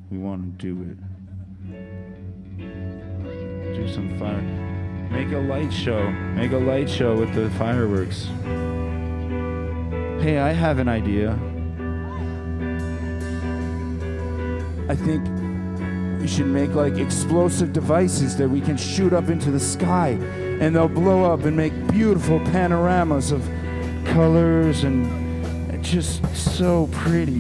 We want to do it. Do some fire. Make a light show. Make a light show with the fireworks. Hey, I have an idea. I think we should make like explosive devices that we can shoot up into the sky, and they'll blow up and make beautiful panoramas of colors and just so pretty.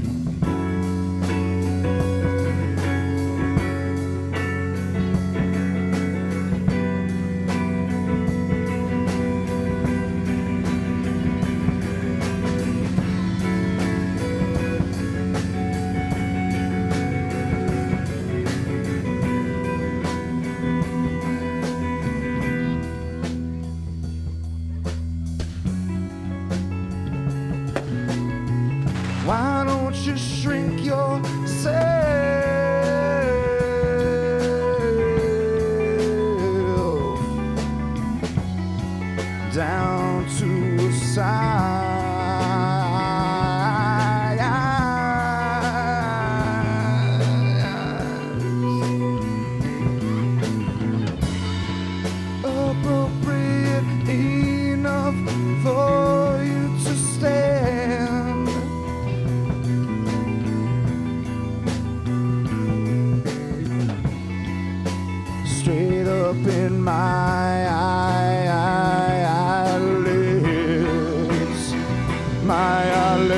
Why don't you shrink yourself down to a size? Appropriate enough for you to stand. Straight up in my eyelids, my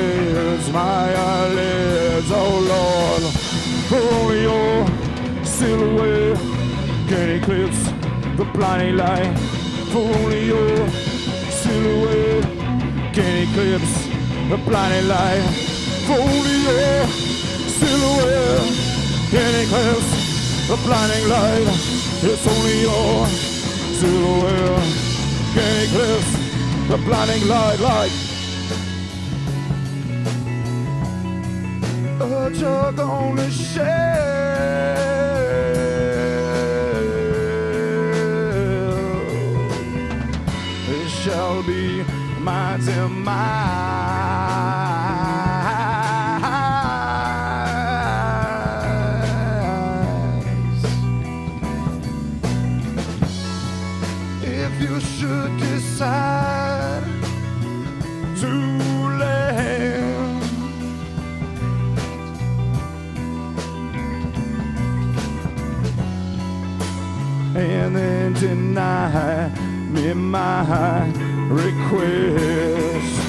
eyelids, oh Lord, for only your silhouette can eclipse the blinding light, for only your silhouette can eclipse the blinding light, for only your silhouette can eclipse the blinding light. It's only your silhouette can eclipse the blinding light like a jug on a shelf. It shall be my demise. If you should decide to land, and then deny me my request,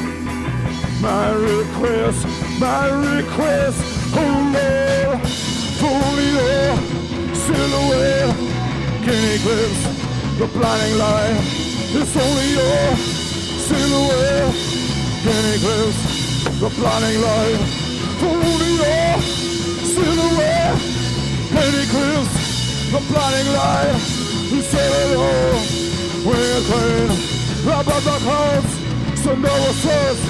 oh Lord, for only your silhouette can eclipse the blinding light. It's only your silhouette can eclipse the blinding light. For only your silhouette can eclipse the blinding light. You said it all, we're clean, up on the clouds, so no first.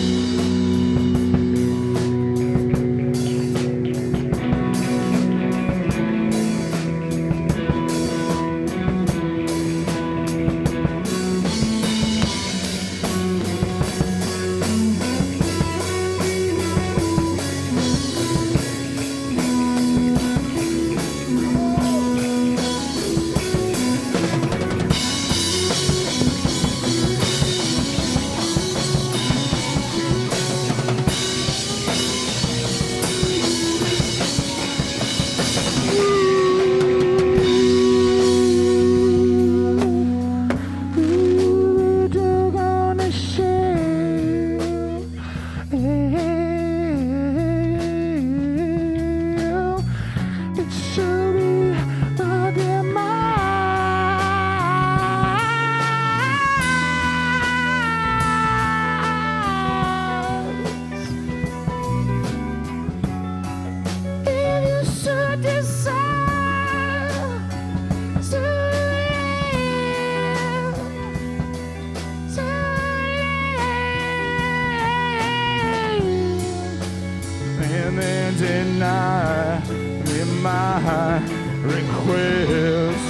Deny me my request,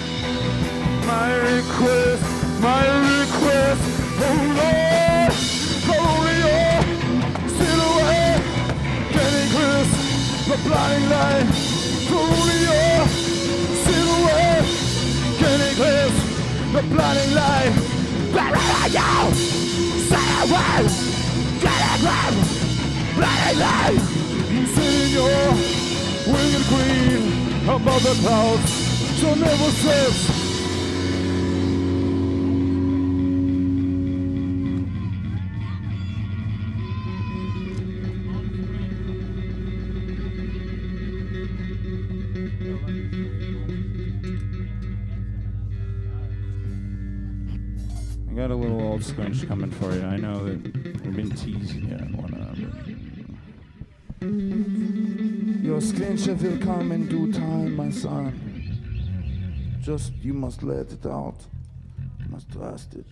oh Lord, for only your silhouette can eclipse the blinding light. blinding light. Wherever you say a word, get it right. Blinding light, sitting your winged queen above the clouds, so never says. I got a little old squinch coming for you. I know that I've been teasing you and whatnot. Your sklincher will come in due time, my son. Just you must let it out. You must trust it.